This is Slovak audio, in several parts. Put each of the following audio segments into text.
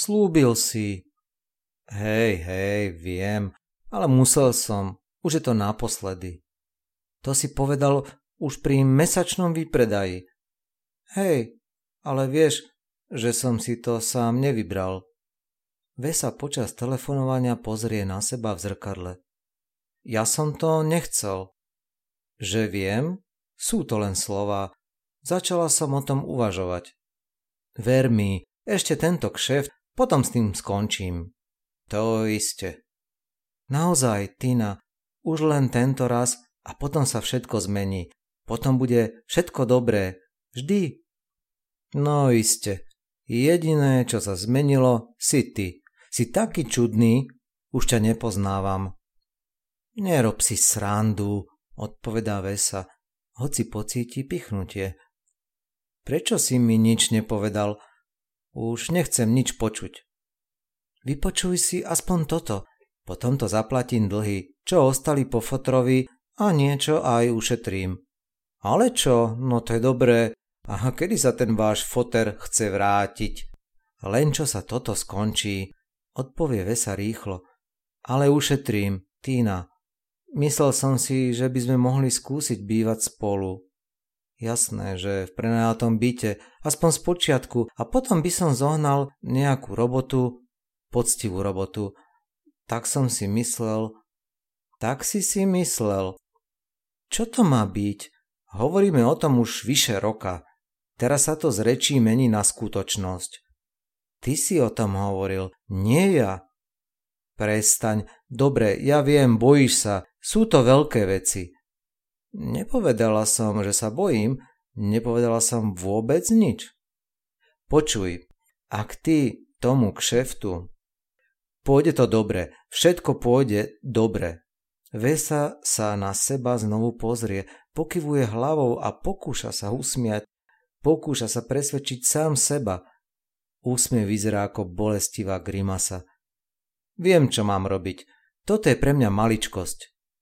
Slúbil si. Hej, viem, ale musel som. Už je to naposledy. To si povedal už pri mesačnom výpredaji. Hej, ale vieš, že som si to sám nevybral. Vesa počas telefonovania pozrie na seba v zrkadle. Ja som to nechcel. Že viem, sú to len slová. Začala som o tom uvažovať. Ver mi, ešte tento kšeft, potom s tým skončím. To iste. Naozaj, Tina, už len tento raz a potom sa všetko zmení. Potom bude všetko dobré. Vždy. No iste. Jediné, čo sa zmenilo, si ty. Si taký čudný, už ťa nepoznávam. Nerob si srandu, odpovedá Vesa, hoci pocíti pichnutie. Prečo si mi nič nepovedal? Už nechcem nič počuť. Vypočuj si aspoň toto, potom to zaplatím dlhy, čo ostali po fotrovi a niečo aj ušetrím. Ale čo, no to je dobré. A kedy sa ten váš foter chce vrátiť? Len čo sa toto skončí, odpovie Vesa rýchlo. Ale ušetrím, Tina. Myslel som si, že by sme mohli skúsiť bývať spolu. Jasné, že v prenajatom byte, aspoň z počiatku, a potom by som zohnal nejakú robotu, poctivú robotu. Tak som si myslel. Tak si myslel. Čo to má byť? Hovoríme o tom už vyše roka. Teraz sa to z rečí mení na skutočnosť. Ty si o tom hovoril, nie ja. Prestaň, dobre, ja viem, bojíš sa, sú to veľké veci. Nepovedala som, že sa bojím, nepovedala som vôbec nič. Počuj, ak ty tomu kšeftu, pôjde to dobre, všetko pôjde dobre. Vesa sa na seba znovu pozrie, pokyvuje hlavou a pokúša sa usmiať, pokúša sa presvedčiť sám seba. Úsmev vyzerá ako bolestivá grimasa. Viem, čo mám robiť. Toto je pre mňa maličkosť.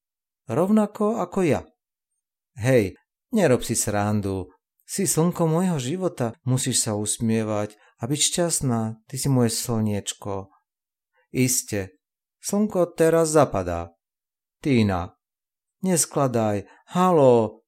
Rovnako ako ja. Hej, nerob si srandu. Si slnko môjho života, musíš sa usmievať a byť šťastná. Ty si moje slniečko. Iste, slnko teraz zapadá. Tina, neskladaj. Haló,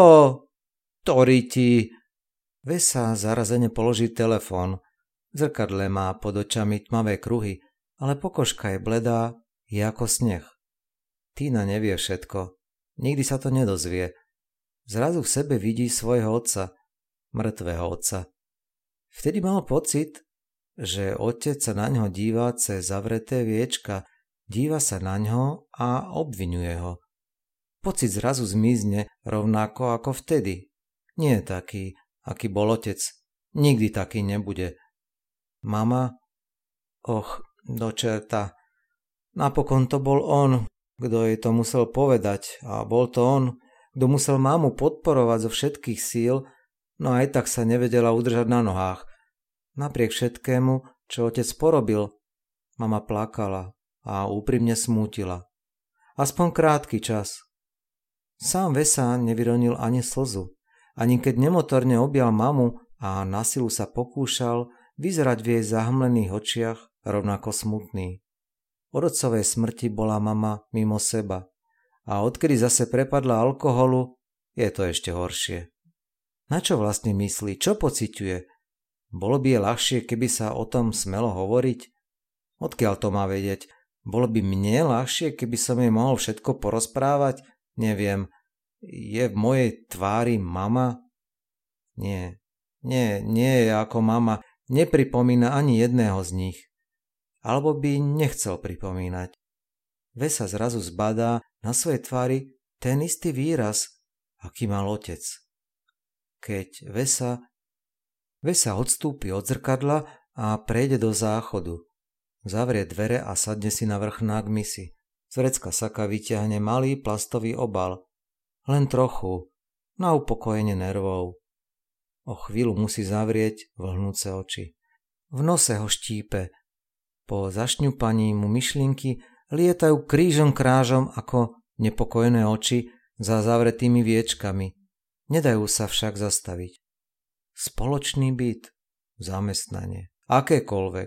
Toriti. Vesa zarazene položí telefón. V zrkadle má pod očami tmavé kruhy, ale pokožka je bledá, je ako sneh. Tina nevie všetko. Nikdy sa to nedozvie. Zrazu v sebe vidí svojho otca, mŕtvého otca. Vtedy mal pocit, že otec sa na ňo díva cez zavreté viečka, díva sa na ňo a obviňuje ho. Pocit zrazu zmizne rovnako ako vtedy. Nie je taký, aký bol otec. Nikdy taký nebude. Mama? Och, do čerta. Napokon to bol on, kto jej to musel povedať, a bol to on, kto musel mamu podporovať zo všetkých síl, no aj tak sa nevedela udržať na nohách. Napriek všetkému, čo otec porobil, mama plakala a úprimne smútila. Aspoň krátky čas. Sám Vesa nevyronil ani slzu, ani keď nemotorne objal mamu a na silu sa pokúšal vyzerať v jej zahmlených očiach rovnako smutný. Od otcovej smrti bola mama mimo seba a odkedy zase prepadla alkoholu, je to ešte horšie. Na čo vlastne myslí? Čo pociťuje? Bolo by jej ľahšie, keby sa o tom smelo hovoriť? Odkiaľ to má vedieť? Bolo by mne ľahšie, keby som jej mohol všetko porozprávať? Neviem. Je v mojej tvári mama? Nie je ako mama. Nepripomína ani jedného z nich. Alebo by nechcel pripomínať. Vesa zrazu zbadá na svojej tvári ten istý výraz, aký mal otec. Keď Vesa odstúpi od zrkadla a prejde do záchodu. Zavrie dvere a sadne si na vrchnák misy. Z vrecka saka vyťahne malý plastový obal. Len trochu, na upokojenie nervov. O chvíľu musí zavrieť vlhnúce oči. V nose ho štípe. Po zašňupaní mu myšlienky lietajú krížom krážom ako nepokojené oči za zavretými viečkami. Nedajú sa však zastaviť. Spoločný byt, zamestnanie, akékoľvek.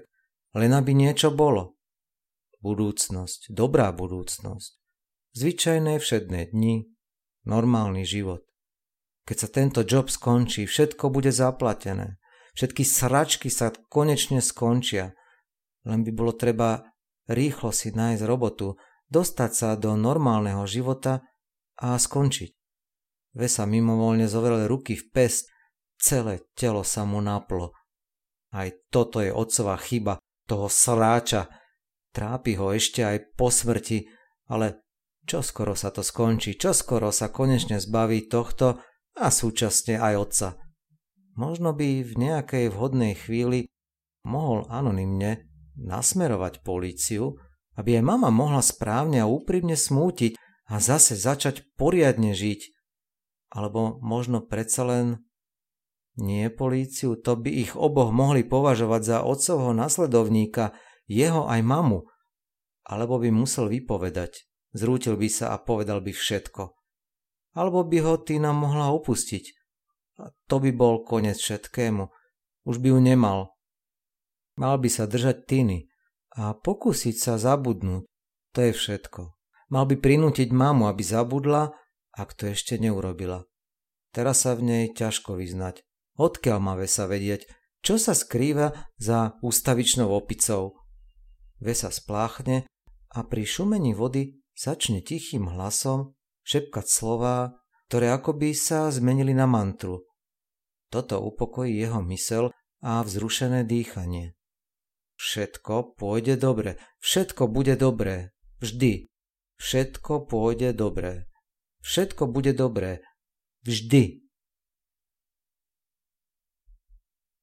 len aby niečo bolo. Budúcnosť, dobrá budúcnosť, zvyčajné všedné dni, normálny život. Keď sa tento job skončí, všetko bude zaplatené. Všetky sračky sa konečne skončia. Len by bolo treba rýchlo si nájsť robotu, dostať sa do normálneho života a skončiť. Vesa mimovoľne zovrel ruky v pest, celé telo sa mu naplo. Aj toto je otcova chyba, toho sráča. Trápi ho ešte aj po smrti, ale čoskoro sa to skončí, čoskoro sa konečne zbaví tohto a súčasne aj otca. Možno by v nejakej vhodnej chvíli mohol anonymne nasmerovať políciu, aby aj mama mohla správne a úprimne smútiť a zase začať poriadne žiť. Alebo možno predsa len nie políciu, to by ich oboch mohli považovať za otcovho nasledovníka, jeho aj mamu. Alebo by musel vypovedať, zrútil by sa a povedal by všetko. Alebo by ho Tina mohla opustiť. A to by bol koniec všetkému. Už by ju nemal. Mal by sa držať Tiny a pokúsiť sa zabudnúť. To je všetko. Mal by prinútiť mamu, aby zabudla, ak to ešte neurobila. Teraz sa v nej ťažko vyznať. Odkiaľ má Vesa vedieť, čo sa skrýva za ústavičnou opicou? Vesa spláchne a pri šumení vody začne tichým hlasom šepkať slová, ktoré akoby sa zmenili na mantru. Toto upokojí jeho myseľ a vzrušené dýchanie. Všetko pôjde dobre, všetko bude dobré, vždy. Všetko pôjde dobre, všetko bude dobré, vždy.